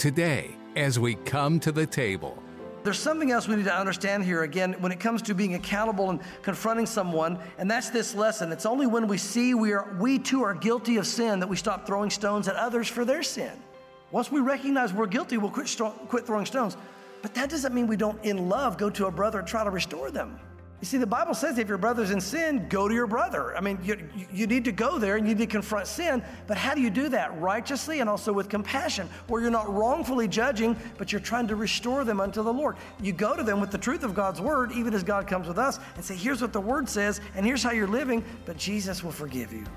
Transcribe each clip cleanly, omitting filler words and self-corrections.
today as we come to the table. There's something else we need to understand here again when it comes to being accountable and confronting someone, and that's this lesson. It's only when we see we too are guilty of sin that we stop throwing stones at others for their sin. Once we recognize we're guilty, we'll quit throwing stones. But that doesn't mean we don't, in love, go to a brother and try to restore them. You see, the Bible says if your brother's in sin, go to your brother. I mean, you need to go there and you need to confront sin. But how do you do that? Righteously and also with compassion, where you're not wrongfully judging, but you're trying to restore them unto the Lord. You go to them with the truth of God's word, even as God comes with us, and say, here's what the word says, and here's how you're living, but Jesus will forgive you.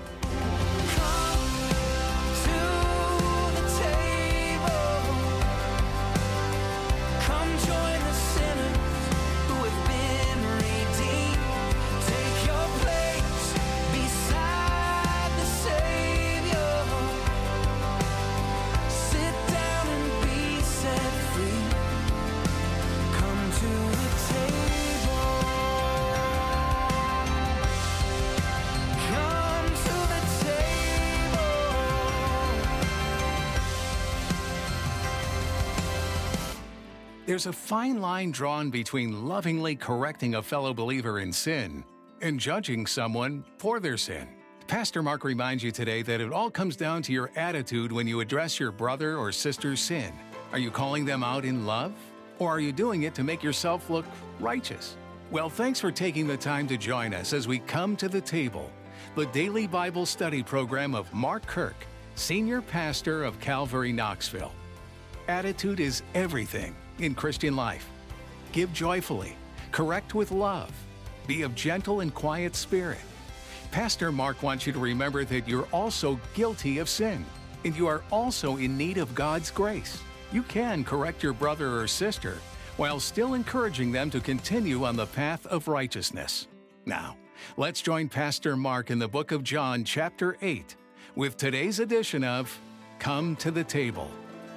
There's a fine line drawn between lovingly correcting a fellow believer in sin and judging someone for their sin. Pastor Mark reminds you today that it all comes down to your attitude when you address your brother or sister's sin. Are you calling them out in love? Or are you doing it to make yourself look righteous? Well, thanks for taking the time to join us as we come to the table, the daily Bible study program of Mark Kirk, Senior Pastor of Calvary Knoxville. Attitude is everything in Christian life. Give joyfully, correct with love, be of gentle and quiet spirit. Pastor Mark wants you to remember that you're also guilty of sin, and you are also in need of God's grace. You can correct your brother or sister while still encouraging them to continue on the path of righteousness. Now, let's join Pastor Mark in the book of John, chapter 8, with today's edition of Come to the Table.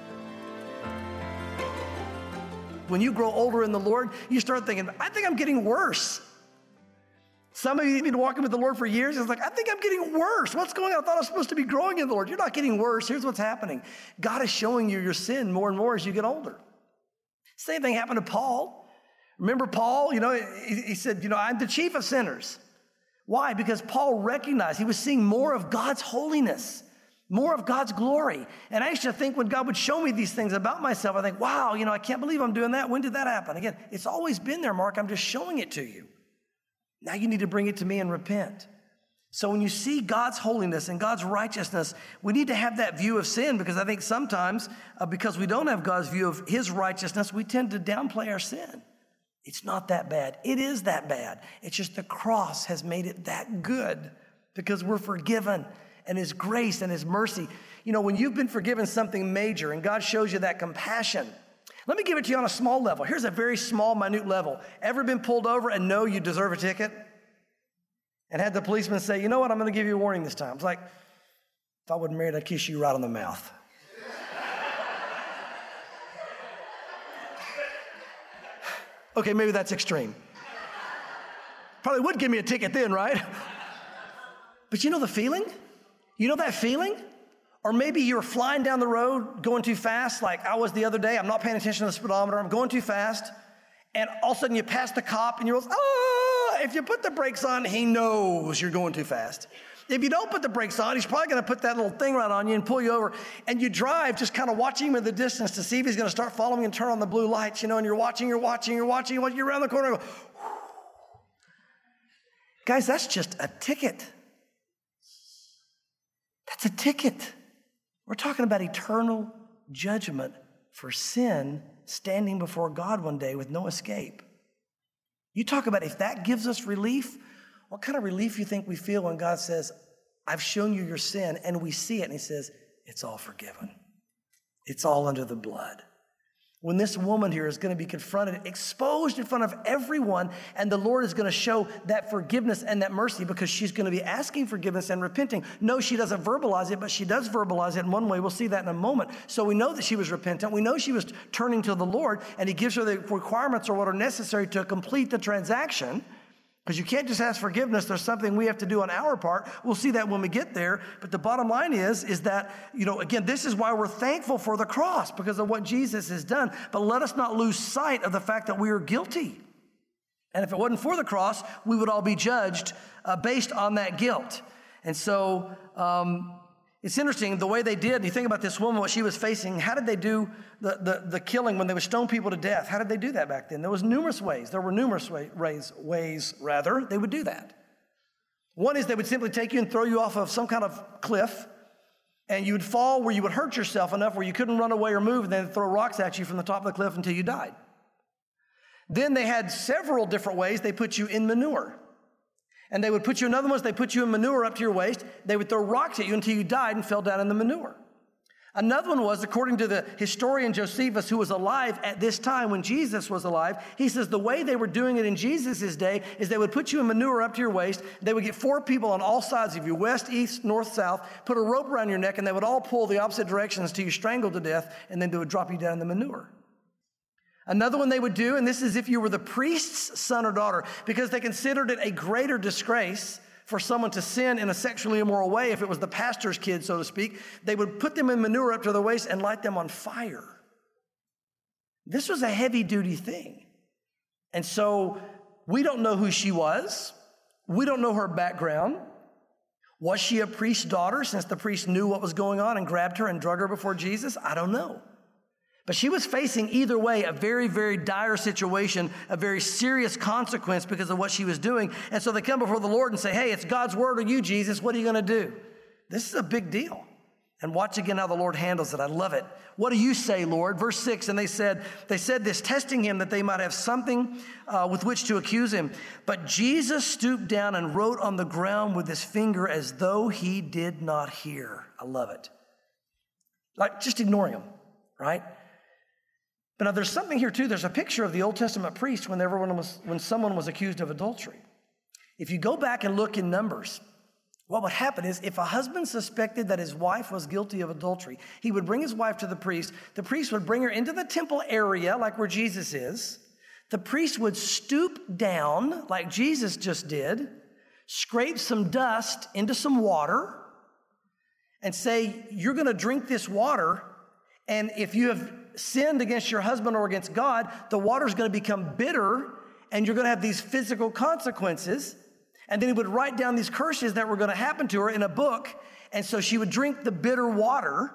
When you grow older in the Lord, you start thinking, I think I'm getting worse. Some of you have been walking with the Lord for years. It's like, I think I'm getting worse. What's going on? I thought I was supposed to be growing in the Lord. You're not getting worse. Here's what's happening. God is showing you your sin more and more as you get older. Same thing happened to Paul. Remember Paul? He said, I'm the chief of sinners. Why? Because Paul recognized he was seeing more of God's holiness, more of God's glory. And I used to think when God would show me these things about myself, I think, wow, I can't believe I'm doing that. When did that happen? Again, it's always been there, Mark. I'm just showing it to you. Now you need to bring it to me and repent. So when you see God's holiness and God's righteousness, we need to have that view of sin, because I think sometimes because we don't have God's view of his righteousness, we tend to downplay our sin. It's not that bad. It is that bad. It's just the cross has made it that good because we're forgiven. And his grace and his mercy. When you've been forgiven something major and God shows you that compassion, let me give it to you on a small level. Here's a very small, minute level. Ever been pulled over and know you deserve a ticket? And had the policeman say, you know what, I'm going to give you a warning this time. It's like, if I wasn't married, I'd kiss you right on the mouth. Okay, maybe that's extreme. Probably would give me a ticket then, right? But you know the feeling? You know that feeling? Or maybe you're flying down the road going too fast, like I was the other day. I'm not paying attention to the speedometer. I'm going too fast. And all of a sudden you pass the cop and you're like, if you put the brakes on, he knows you're going too fast. If you don't put the brakes on, he's probably going to put that little thing right on you and pull you over. And you drive just kind of watching him in the distance to see if he's going to start following and turn on the blue lights, and you're watching, you're around the corner. And go, guys, that's just a ticket. That's a ticket. We're talking about eternal judgment for sin, standing before God one day with no escape. You talk about if that gives us relief, what kind of relief you think we feel when God says, I've shown you your sin, and we see it, and he says, it's all forgiven. It's all under the blood. When this woman here is going to be confronted, exposed in front of everyone, and the Lord is going to show that forgiveness and that mercy because she's going to be asking forgiveness and repenting. No, she doesn't verbalize it, but she does verbalize it in one way. We'll see that in a moment. So we know that she was repentant. We know she was turning to the Lord, and he gives her the requirements or what are necessary to complete the transaction. Because you can't just ask forgiveness. There's something we have to do on our part. We'll see that when we get there. But the bottom line is that, again, this is why we're thankful for the cross, because of what Jesus has done. But let us not lose sight of the fact that we are guilty. And if it wasn't for the cross, we would all be judged based on that guilt. And so it's interesting the way they did. You think about this woman, what she was facing. How did they do the killing when they would stone people to death? How did they do that back then? There were numerous ways they would do that. One is they would simply take you and throw you off of some kind of cliff, and you would fall where you would hurt yourself enough where you couldn't run away or move, and then throw rocks at you from the top of the cliff until you died. Then they had several different ways. They put you in manure. And they would put you in other ones, they put you in manure up to your waist. They would throw rocks at you until you died and fell down in the manure. Another one was, according to the historian Josephus, who was alive at this time when Jesus was alive, he says the way they were doing it in Jesus' day is they would put you in manure up to your waist. They would get 4 people on all sides of you, west, east, north, south, put a rope around your neck, and they would all pull the opposite directions until you strangled to death, and then they would drop you down in the manure. Another one they would do, and this is if you were the priest's son or daughter, because they considered it a greater disgrace for someone to sin in a sexually immoral way if it was the pastor's kid, so to speak. They would put them in manure up to their waist and light them on fire. This was a heavy-duty thing. And so we don't know who she was. We don't know her background. Was she a priest's daughter since the priest knew what was going on and grabbed her and drug her before Jesus? I don't know. But she was facing either way a very, very dire situation, a very serious consequence because of what she was doing. And so they come before the Lord and say, hey, it's God's word or you, Jesus. What are you going to do? This is a big deal. And watch again how the Lord handles it. I love it. What do you say, Lord? Verse 6, and they said this, testing him that they might have something with which to accuse him. But Jesus stooped down and wrote on the ground with his finger as though he did not hear. I love it. Like just ignoring him, right? But now there's something here too. There's a picture of the Old Testament priest when someone was accused of adultery. If you go back and look in Numbers, what would happen is if a husband suspected that his wife was guilty of adultery, he would bring his wife to the priest. The priest would bring her into the temple area, like where Jesus is. The priest would stoop down, like Jesus just did, scrape some dust into some water, and say, you're going to drink this water, and if you have sinned against your husband or against God, the water's going to become bitter, and you're going to have these physical consequences. And then he would write down these curses that were going to happen to her in a book. And so she would drink the bitter water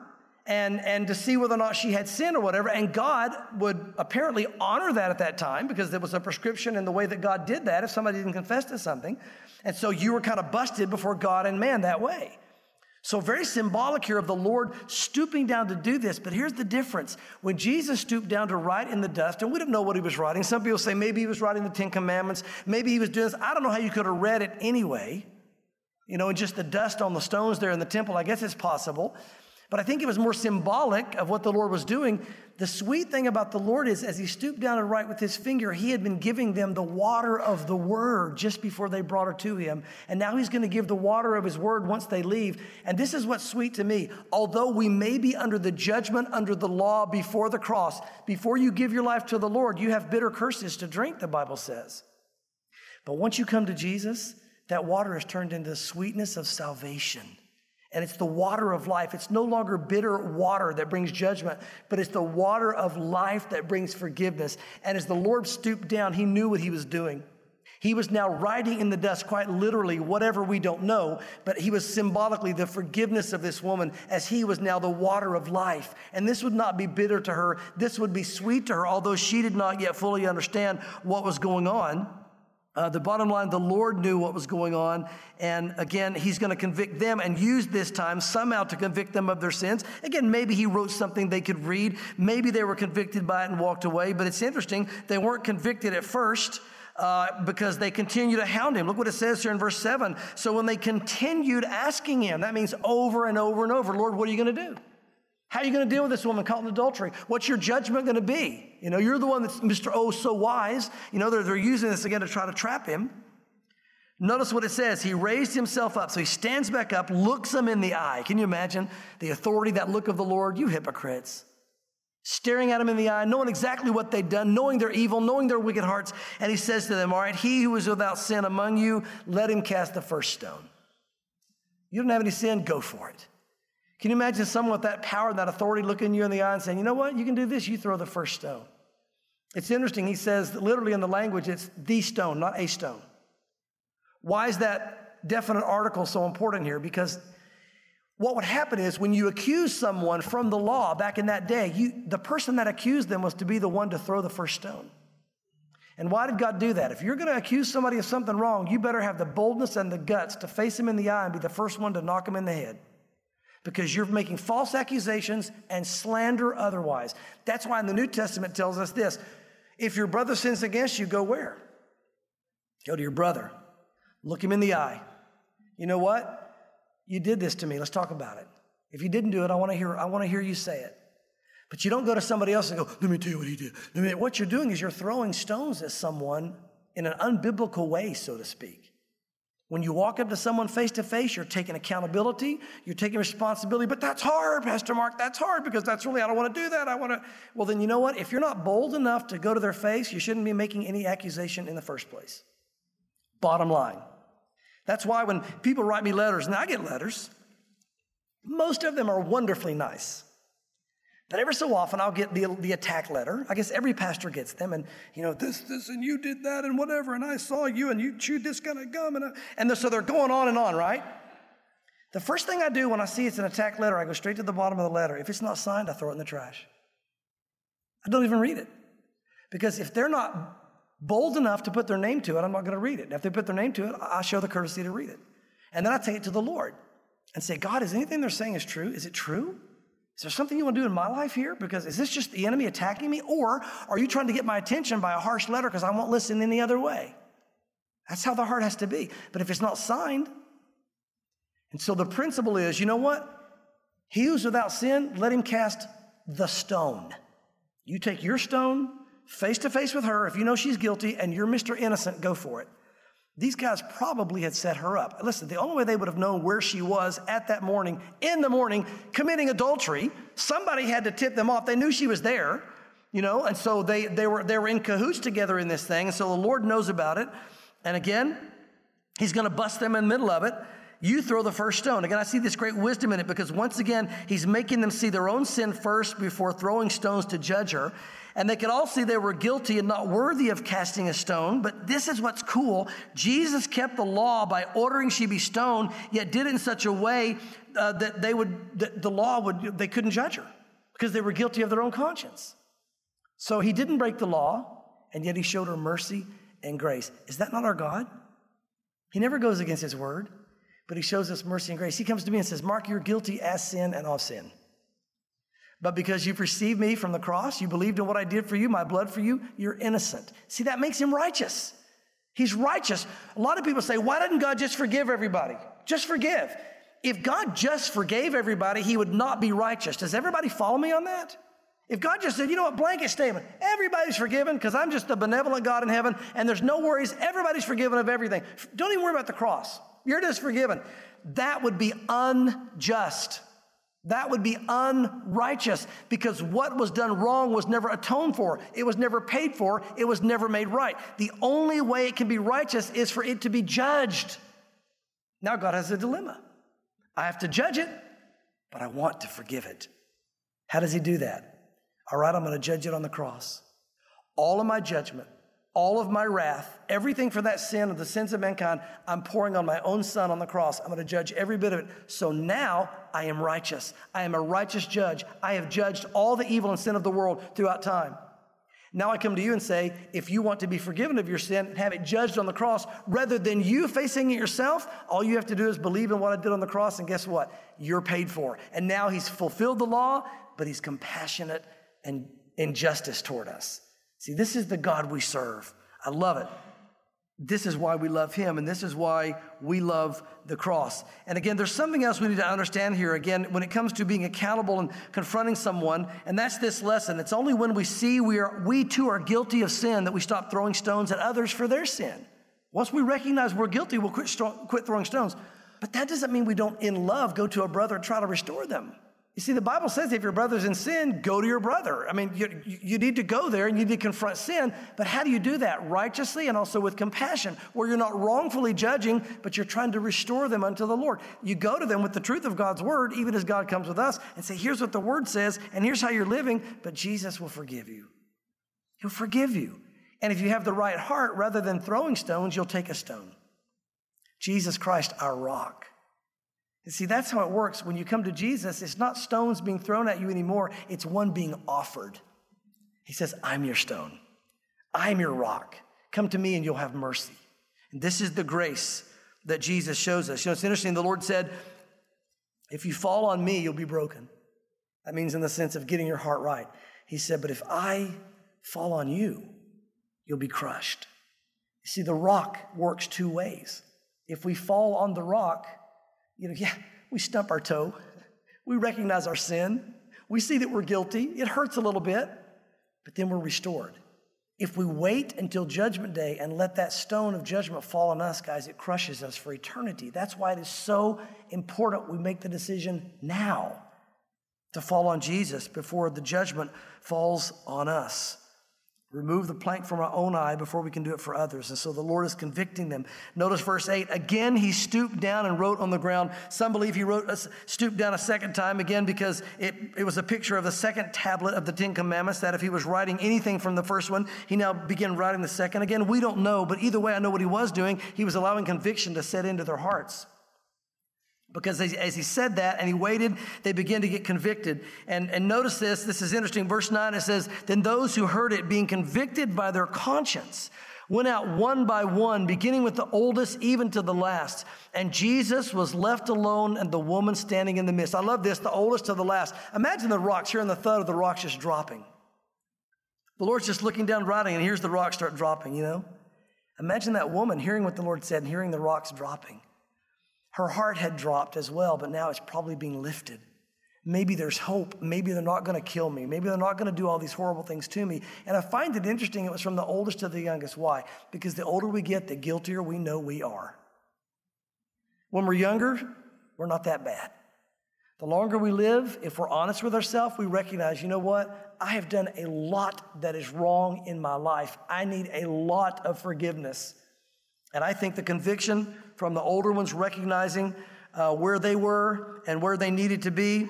and to see whether or not she had sinned or whatever. And God would apparently honor that at that time because there was a prescription in the way that God did that if somebody didn't confess to something. And so you were kind of busted before God and man that way. So very symbolic here of the Lord stooping down to do this. But here's the difference. When Jesus stooped down to write in the dust, and we don't know what he was writing. Some people say maybe he was writing the 10 Commandments. Maybe he was doing this. I don't know how you could have read it anyway. And just the dust on the stones there in the temple. I guess it's possible. But I think it was more symbolic of what the Lord was doing. The sweet thing about the Lord is as he stooped down to write with his finger, he had been giving them the water of the word just before they brought her to him. And now he's going to give the water of his word once they leave. And this is what's sweet to me. Although we may be under the judgment, under the law before the cross, before you give your life to the Lord, you have bitter curses to drink, the Bible says. But once you come to Jesus, that water is turned into the sweetness of salvation. And it's the water of life. It's no longer bitter water that brings judgment, but it's the water of life that brings forgiveness. And as the Lord stooped down, he knew what he was doing. He was now writing in the dust, quite literally, whatever we don't know, but he was symbolically the forgiveness of this woman as he was now the water of life. And this would not be bitter to her. This would be sweet to her, although she did not yet fully understand what was going on. The bottom line, the Lord knew what was going on. And again, he's going to convict them and use this time somehow to convict them of their sins. Again, maybe he wrote something they could read. Maybe they were convicted by it and walked away. But it's interesting, they weren't convicted at first because they continued to hound him. Look what it says here in verse 7. So when they continued asking him, that means over and over and over, Lord, what are you going to do? How are you going to deal with this woman caught in adultery? What's your judgment going to be? You're the one that's Mr. Oh, so wise. They're using this again to try to trap him. Notice what it says. He raised himself up. So he stands back up, looks them in the eye. Can you imagine the authority, that look of the Lord? You hypocrites. staring at them in the eye, knowing exactly what they'd done, knowing their evil, knowing their wicked hearts. And he says to them, all right, he who is without sin among you, let him cast the first stone. You don't have any sin, go for it. Can you imagine someone with that power and that authority looking you in the eye and saying, you know what, you can do this, you throw the first stone. It's interesting, he says, that literally in the language, it's the stone, not a stone. Why is that definite article so important here? Because what would happen is when you accuse someone from the law back in that day, the person that accused them was to be the one to throw the first stone. And why did God do that? If you're going to accuse somebody of something wrong, you better have the boldness and the guts to face him in the eye and be the first one to knock him in the head. Because you're making false accusations and slander otherwise. That's why in the New Testament it tells us this. If your brother sins against you, go where? Go to your brother. Look him in the eye. You know what? You did this to me. Let's talk about it. If you didn't do it, I want to hear you say it. But you don't go to somebody else and go, let me tell you what he did. What you're doing is you're throwing stones at someone in an unbiblical way, so to speak. When you walk up to someone face to face, you're taking accountability, you're taking responsibility. But that's hard, Pastor Mark. That's hard because I don't want to do that. Well, then you know what? If you're not bold enough to go to their face, you shouldn't be making any accusation in the first place. Bottom line. That's why when people write me letters, and I get letters, most of them are wonderfully nice. But every so often I'll get the attack letter. I guess every pastor gets them. And, this, and you did that and whatever. And I saw you and you chewed this kind of gum. So they're going on and on, right? The first thing I do when I see it's an attack letter, I go straight to the bottom of the letter. If it's not signed, I throw it in the trash. I don't even read it. Because if they're not bold enough to put their name to it, I'm not going to read it. And if they put their name to it, I show the courtesy to read it. And then I take it to the Lord and say, God, is anything they're saying is true? Is it true? Is there something you want to do in my life here? Because is this just the enemy attacking me? Or are you trying to get my attention by a harsh letter because I won't listen any other way? That's how the heart has to be. But if it's not signed, and so the principle is, you know what? He who's without sin, let him cast the stone. You take your stone face to face with her. If you know she's guilty and you're Mr. Innocent, go for it. These guys probably had set her up. Listen, the only way they would have known where she was at that morning, in the morning, committing adultery, somebody had to tip them off. They knew she was there, and so they were in cahoots together in this thing. And so the Lord knows about it. And again, he's going to bust them in the middle of it. You throw the first stone. Again, I see this great wisdom in it because once again, he's making them see their own sin first before throwing stones to judge her. And they could all see they were guilty and not worthy of casting a stone. But this is what's cool. Jesus kept the law by ordering she be stoned, yet did it in such a way that they couldn't judge her because they were guilty of their own conscience. So he didn't break the law, and yet he showed her mercy and grace. Is that not our God? He never goes against his word, but he shows us mercy and grace. He comes to me and says, Mark, you're guilty as sin and of sin. But because you've received me from the cross, you believed in what I did for you, my blood for you, you're innocent. See, that makes him righteous. He's righteous. A lot of people say, why didn't God just forgive everybody? Just forgive. If God just forgave everybody, he would not be righteous. Does everybody follow me on that? If God just said, you know what, blanket statement, everybody's forgiven because I'm just the benevolent God in heaven and there's no worries, everybody's forgiven of everything. Don't even worry about the cross. You're just forgiven. That would be unjust. That would be unrighteous because what was done wrong was never atoned for. It was never paid for. It was never made right. The only way it can be righteous is for it to be judged. Now God has a dilemma. I have to judge it, but I want to forgive it. How does he do that? All right, I'm going to judge it on the cross. All of my judgment, all of my wrath, everything for that sin of the sins of mankind, I'm pouring on my own son on the cross. I'm going to judge every bit of it. So now I am righteous. I am a righteous judge. I have judged all the evil and sin of the world throughout time. Now I come to you and say, if you want to be forgiven of your sin and have it judged on the cross, rather than you facing it yourself, all you have to do is believe in what I did on the cross, and guess what? You're paid for. And now he's fulfilled the law, but he's compassionate and in justice toward us. See, this is the God we serve. I love it. This is why we love him, and this is why we love the cross. And again, there's something else we need to understand here, again, when it comes to being accountable and confronting someone, and that's this lesson. It's only when we see we too are guilty of sin that we stop throwing stones at others for their sin. Once we recognize we're guilty, we'll quit throwing stones. But that doesn't mean we don't, in love, go to a brother and try to restore them. You see, the Bible says if your brother's in sin, go to your brother. I mean, you need to go there and you need to confront sin. But how do you do that? Righteously and also with compassion, where you're not wrongfully judging, but you're trying to restore them unto the Lord. You go to them with the truth of God's word, even as God comes with us, and say, here's what the word says, and here's how you're living, but Jesus will forgive you. He'll forgive you. And if you have the right heart, rather than throwing stones, you'll take a stone. Jesus Christ, our rock. And see, that's how it works. When you come to Jesus, it's not stones being thrown at you anymore. It's one being offered. He says, I'm your stone. I'm your rock. Come to me and you'll have mercy. And this is the grace that Jesus shows us. You know, it's interesting. The Lord said, if you fall on me, you'll be broken. That means in the sense of getting your heart right. He said, but if I fall on you, you'll be crushed. You see, the rock works two ways. If we fall on the rock, we stump our toe. We recognize our sin. We see that we're guilty. It hurts a little bit, but then we're restored. If we wait until judgment day and let that stone of judgment fall on us, guys, it crushes us for eternity. That's why it is so important we make the decision now to fall on Jesus before the judgment falls on us. Remove the plank from our own eye before we can do it for others. And so the Lord is convicting them. Notice verse 8. Again, he stooped down and wrote on the ground. Some believe he stooped down a second time, again, because it was a picture of the second tablet of the Ten Commandments, that if he was writing anything from the first one, he now began writing the second. Again, we don't know, but either way, I know what he was doing. He was allowing conviction to set into their hearts. Because as he said that and he waited, they began to get convicted. And notice this is interesting. Verse 9, it says, then those who heard it, being convicted by their conscience, went out one by one, beginning with the oldest even to the last. And Jesus was left alone and the woman standing in the midst. I love this, the oldest to the last. Imagine the rocks, hearing the thud of the rocks just dropping. The Lord's just looking down writing and here's the rocks start dropping, you know. Imagine that woman hearing what the Lord said and hearing the rocks dropping. Her heart had dropped as well, but now it's probably being lifted. Maybe there's hope. Maybe they're not going to kill me. Maybe they're not going to do all these horrible things to me. And I find it interesting it was from the oldest to the youngest. Why? Because the older we get, the guiltier we know we are. When we're younger, we're not that bad. The longer we live, if we're honest with ourselves, we recognize, you know what? I have done a lot that is wrong in my life. I need a lot of forgiveness. And I think the conviction from the older ones recognizing where they were and where they needed to be,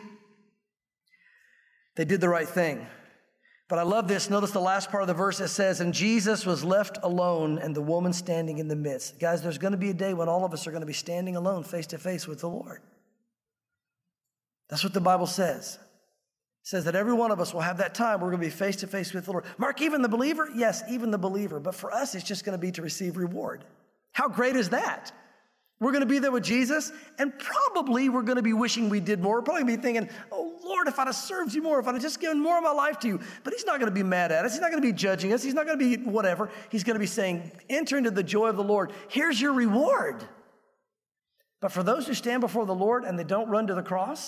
they did the right thing. But I love this. Notice the last part of the verse. It says, and Jesus was left alone and the woman standing in the midst. Guys, there's going to be a day when all of us are going to be standing alone face to face with the Lord. That's what the Bible says. It says that every one of us will have that time. We're going to be face to face with the Lord. Mark, even the believer? Yes, even the believer. But for us, it's just going to be to receive reward. How great is that? We're going to be there with Jesus, and probably we're going to be wishing we did more. We're probably going to be thinking, oh, Lord, if I'd have served you more, if I'd have just given more of my life to you. But he's not going to be mad at us. He's not going to be judging us. He's not going to be whatever. He's going to be saying, enter into the joy of the Lord. Here's your reward. But for those who stand before the Lord and they don't run to the cross,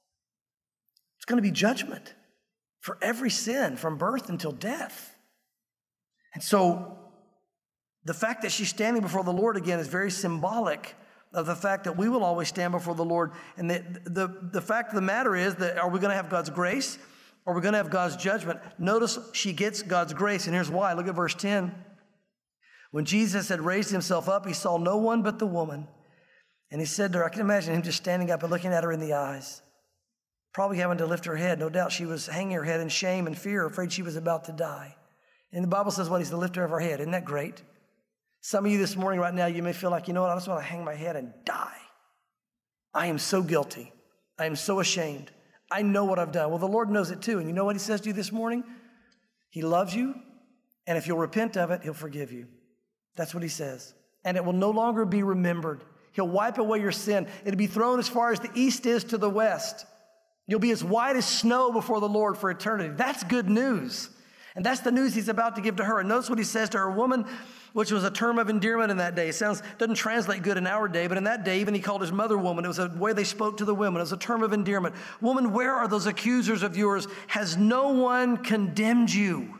it's going to be judgment for every sin from birth until death. And so the fact that she's standing before the Lord again is very symbolic of the fact that we will always stand before the Lord. And the fact of the matter is that are we going to have God's grace or are we going to have God's judgment? Notice she gets God's grace, and here's why. Look at verse 10. When Jesus had raised himself up, he saw no one but the woman. And he said to her, I can imagine him just standing up and looking at her in the eyes, probably having to lift her head. No doubt she was hanging her head in shame and fear, afraid she was about to die. And the Bible says, he's the lifter of her head. Isn't that great? Some of you this morning right now, you may feel like, you know what, I just want to hang my head and die. I am so guilty. I am so ashamed. I know what I've done. Well, the Lord knows it too. And you know what he says to you this morning? He loves you. And if you'll repent of it, he'll forgive you. That's what he says. And it will no longer be remembered. He'll wipe away your sin. It'll be thrown as far as the east is to the west. You'll be as white as snow before the Lord for eternity. That's good news. And that's the news he's about to give to her. And notice what he says to her, woman, which was a term of endearment in that day. It doesn't translate good in our day, but in that day, even he called his mother woman. It was a way they spoke to the women. It was a term of endearment. Woman, where are those accusers of yours? Has no one condemned you?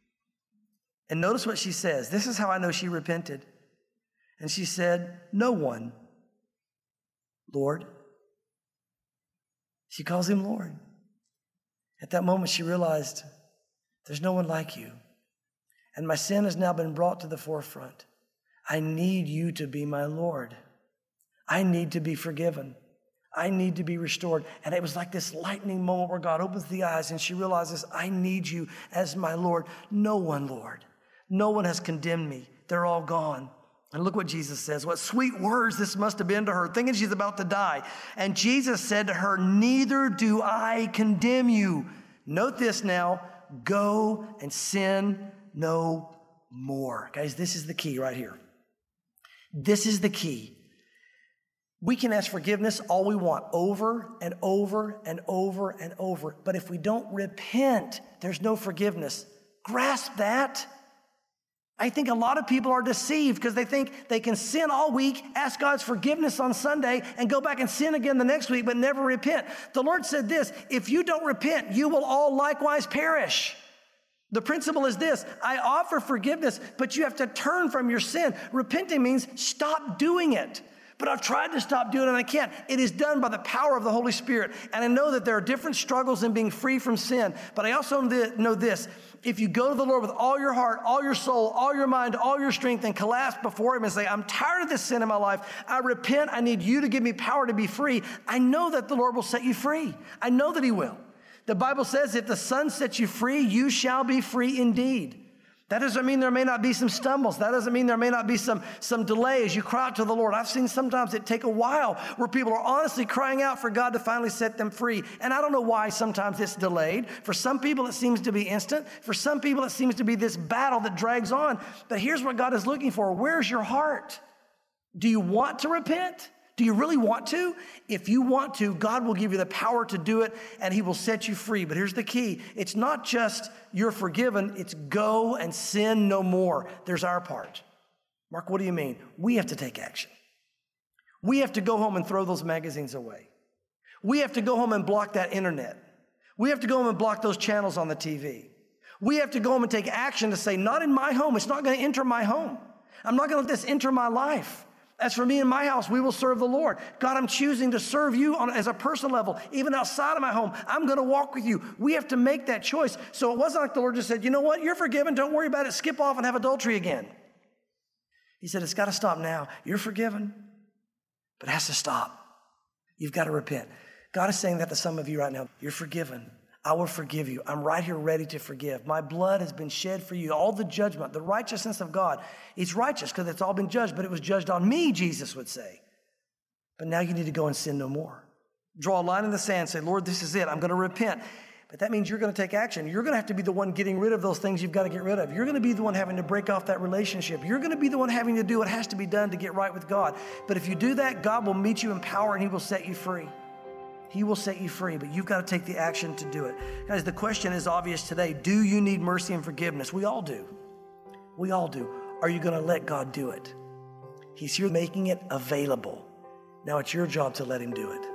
And notice what she says. This is how I know she repented. And she said, no one, Lord. She calls him Lord. At that moment, she realized, there's no one like you. And my sin has now been brought to the forefront. I need you to be my Lord. I need to be forgiven. I need to be restored. And it was like this lightning moment where God opens the eyes and she realizes, I need you as my Lord. No one, Lord. No one has condemned me. They're all gone. And look what Jesus says. What sweet words this must have been to her, thinking she's about to die. And Jesus said to her, neither do I condemn you. Note this now, go and sin no more. Guys, this is the key right here. This is the key. We can ask forgiveness all we want, over and over and over and over. But if we don't repent, there's no forgiveness. Grasp that. I think a lot of people are deceived because they think they can sin all week, ask God's forgiveness on Sunday, and go back and sin again the next week, but never repent. The Lord said this, if you don't repent, you will all likewise perish. The principle is this, I offer forgiveness, but you have to turn from your sin. Repenting means stop doing it. But I've tried to stop doing it and I can't. It is done by the power of the Holy Spirit. And I know that there are different struggles in being free from sin. But I also know this. If you go to the Lord with all your heart, all your soul, all your mind, all your strength, and collapse before Him and say, I'm tired of this sin in my life. I repent. I need you to give me power to be free. I know that the Lord will set you free. I know that He will. The Bible says, if the Son sets you free, you shall be free indeed. That doesn't mean there may not be some stumbles. That doesn't mean there may not be some delay as you cry out to the Lord. I've seen sometimes it take a while where people are honestly crying out for God to finally set them free. And I don't know why sometimes it's delayed. For some people, it seems to be instant. For some people, it seems to be this battle that drags on. But here's what God is looking for. Where's your heart? Do you want to repent? Do you really want to? If you want to, God will give you the power to do it and He will set you free. But here's the key. It's not just you're forgiven. It's go and sin no more. There's our part. Mark, what do you mean? We have to take action. We have to go home and throw those magazines away. We have to go home and block that internet. We have to go home and block those channels on the TV. We have to go home and take action to say, not in my home. It's not going to enter my home. I'm not going to let this enter my life. As for me and my house, we will serve the Lord. God, I'm choosing to serve you as a personal level, even outside of my home. I'm going to walk with you. We have to make that choice. So it wasn't like the Lord just said, you know what? You're forgiven. Don't worry about it. Skip off and have adultery again. He said, it's got to stop now. You're forgiven, but it has to stop. You've got to repent. God is saying that to some of you right now. You're forgiven. I will forgive you. I'm right here ready to forgive. My blood has been shed for you. All the judgment, the righteousness of God. It's righteous because it's all been judged, but it was judged on me, Jesus would say. But now you need to go and sin no more. Draw a line in the sand, say, Lord, this is it. I'm going to repent. But that means you're going to take action. You're going to have to be the one getting rid of those things you've got to get rid of. You're going to be the one having to break off that relationship. You're going to be the one having to do what has to be done to get right with God. But if you do that, God will meet you in power and He will set you free. He will set you free, but you've got to take the action to do it. Guys, the question is obvious today. Do you need mercy and forgiveness? We all do. We all do. Are you going to let God do it? He's here making it available. Now it's your job to let Him do it.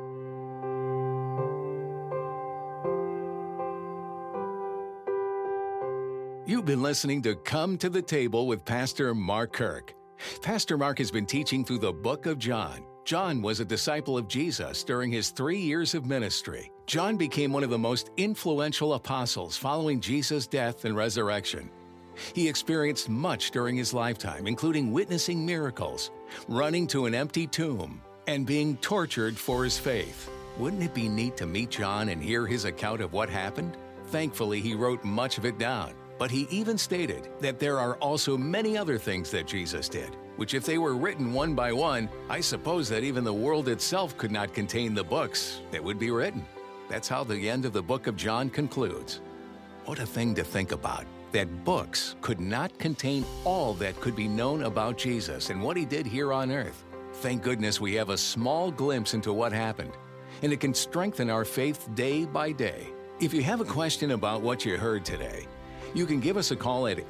You've been listening to Come to the Table with Pastor Mark Kirk. Pastor Mark has been teaching through the book of John. John was a disciple of Jesus during his 3 years of ministry. John became one of the most influential apostles following Jesus' death and resurrection. He experienced much during his lifetime, including witnessing miracles, running to an empty tomb, and being tortured for his faith. Wouldn't it be neat to meet John and hear his account of what happened? Thankfully, he wrote much of it down. But he even stated that there are also many other things that Jesus did, which if they were written one by one, I suppose that even the world itself could not contain the books that would be written. That's how the end of the book of John concludes. What a thing to think about, that books could not contain all that could be known about Jesus and what He did here on earth. Thank goodness we have a small glimpse into what happened, and it can strengthen our faith day by day. If you have a question about what you heard today, you can give us a call at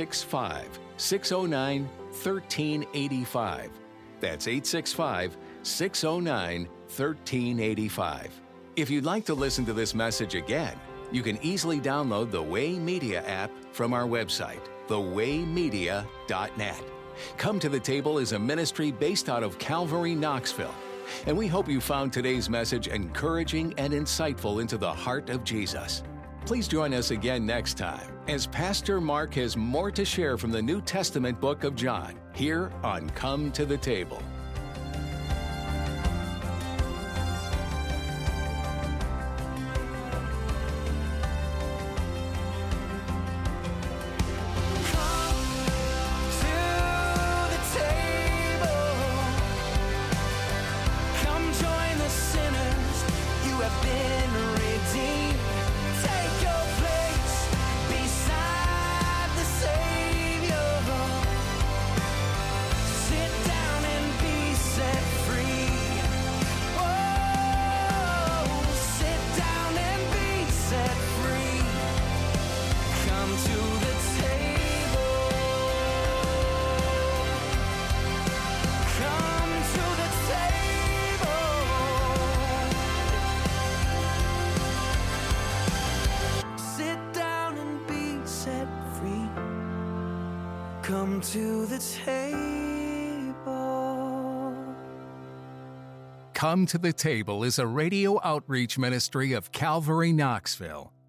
865-609-1385. That's 865-609-1385. If you'd like to listen to this message again, you can easily download the Way Media app from our website, thewaymedia.net. Come to the Table is a ministry based out of Calvary, Knoxville. And we hope you found today's message encouraging and insightful into the heart of Jesus. Please join us again next time as Pastor Mark has more to share from the New Testament book of John here on Come to the Table. Come to the table. Come to the Table is a radio outreach ministry of Calvary Knoxville.